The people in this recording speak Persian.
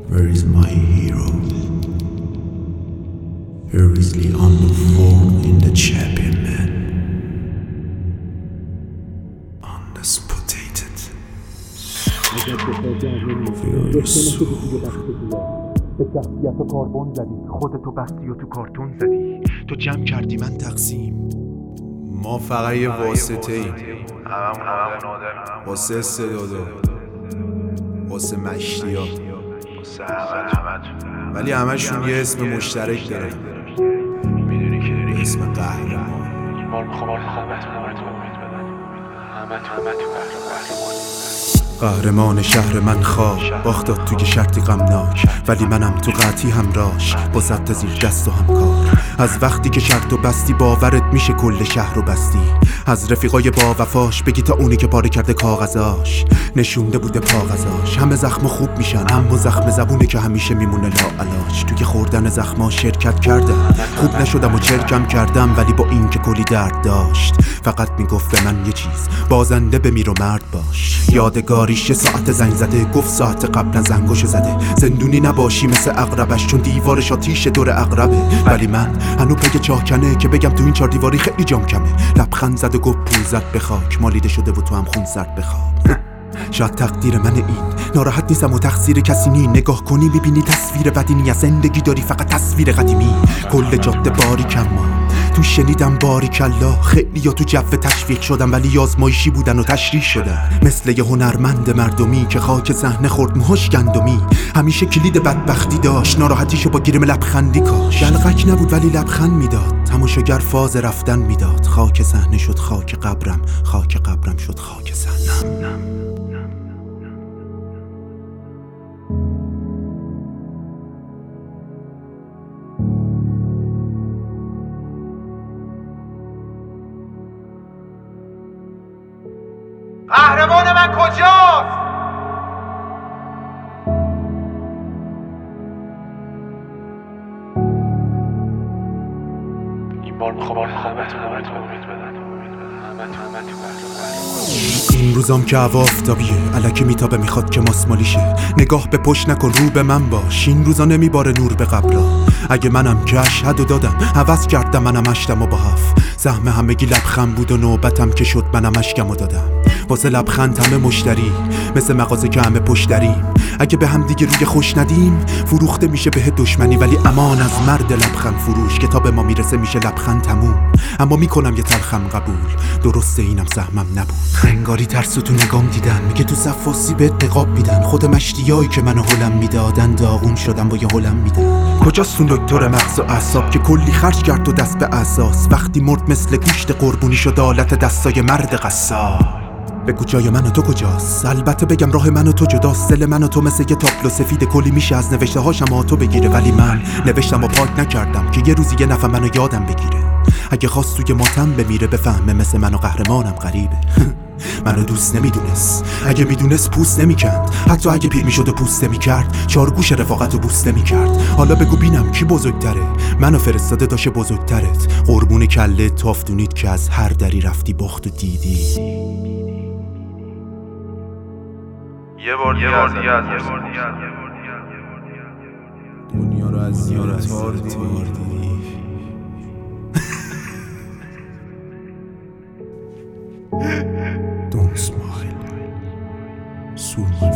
Where is my hero? Furiously on the form in the champion man. Undisputed. Furious. به شخصیت و کاربن زدی، خودتو بستی و تو کارتون زدی، تو جمع کردی من تقسیم. ما فقط یه واسطه ایم، واسه استعدادا، واسه مشتیا، ولی همشون یه اسم مشترک دارن، اسم قهرمان. قهرمان شهر من خواب باختاد توی شرطی غمناک، ولی منم تو قطعی همراش با ضبط زیر دست و همکار. از وقتی که شرط و بستی باورت میشه کل شهر رو بستی، از رفیقای با وفاش بگی تا اونی که پاره کرده کاغذاش، نشونده بوده پاغذاش. همه زخم خوب میشن اما زخم زبونه که همیشه میمونه لاعلاج. توی خوردن زخما شرکت کردم، خوب نشدم و چرکم کردم، ولی با این که کلی درد داشت فقط میگفت به من یه چیز، بازنده بمیر و مرد باش. یادگاریش یه ساعت زنگ زده، گفت ساعت قبلا زنگوش زده، زندونی نباشی مثل عقربش چون دیوارش آتیش دور عقربه. ولی من هنو پی چاکنه که بگم تو این 4 دیواری خیلی جام کمه. لبخند زد و گفت پول زد به خاک، مالیده شده و تو هم خون سرد بخواب. شاید تقدیر من این، ناراحت نیستم و تقصیر کسی نی. نگاه کنی میبینی تصویر بدی از زندگی داری، فقط تصویر قدیمی. کل جاده باری کما تو شنیدم باری کلا، خیلی یا تو جو تشویق شدم ولی آزمایشی بودن و تشریح شدن. مثل یه هنرمند مردمی که خاک صحنه خورد موهاش گندمی. همیشه کلید بدبختی داشت، ناراحتیشو با گریم لبخندی کاش. دلقک نبود ولی لبخند میداد، تماشاگر فاز رفتن میداد. خاک صحنه شد خاک قبرم، خاک قبرم شد خاک صحنم. قهرمان من کجاست؟ این بار میخوام همه تو این روزام که هوا آفتابیه، الکی میتابه میخواد که ماسمالیشه. نگاه به پشت نکن رو به من باش، این روزا نمیباره نور به قبرا. اگه منم که اشهدو دادم، عوض کردم منم اشتم و با هف. سهم همگی لبخند بود و نوبتم که شد منم اشکمو دادم. واسه لبخند همه مشتری، مثل مغازه که همه پشتریم. اگه به هم دیگه روی خوش ندیم فروخته میشه به دشمنی. ولی امان از مرد لبخند فروش، کتاب ما میرسه میشه لبخند تموم. اما میکنم یه تلخم قبول، درسته اینم سهمم نبود. انگاری ترسو تو نگام دیدن، میگه تو صفاسی بهت نقاب میدن. خود مشتیایی که منو هلم میدادن داغون شدم با یه هلم میدن. کجاست اون دکتر مغز و اعصاب که کلی خرج کرد و دست به اساس، وقتی مرد مثل گوشت قربونی شد آلت دستای مرد قصاب. بگو جای من و تو کجاست؟ البته بگم راه من و تو جداست. دل من و تو مثل یه تابلو سفید کلی میشه از نوشته هاشم تو بگیره. ولی من نوشتم و پاک نکردم که یه روزی یه نفر منو یادم بگیره. اگه خواست توی ماتم بمیره بفهمه مثل من و قهرمانم غریبه. منو دوست نمیدونست، اگه میدونست پوست نمیکند. حتی اگه پیر میشد و پوست نمیکرد، چارگوش رفاقت رو بوست نمیکرد. حالا بگو بینم کی بزرگتره، منو فرستاده داشه بزرگترت. قربون کله تافتونید که از هر دری رفتی باخت و دیدی. یه بار دیگه دنیا رو از زیر تار دیدی. Don't smile. Soon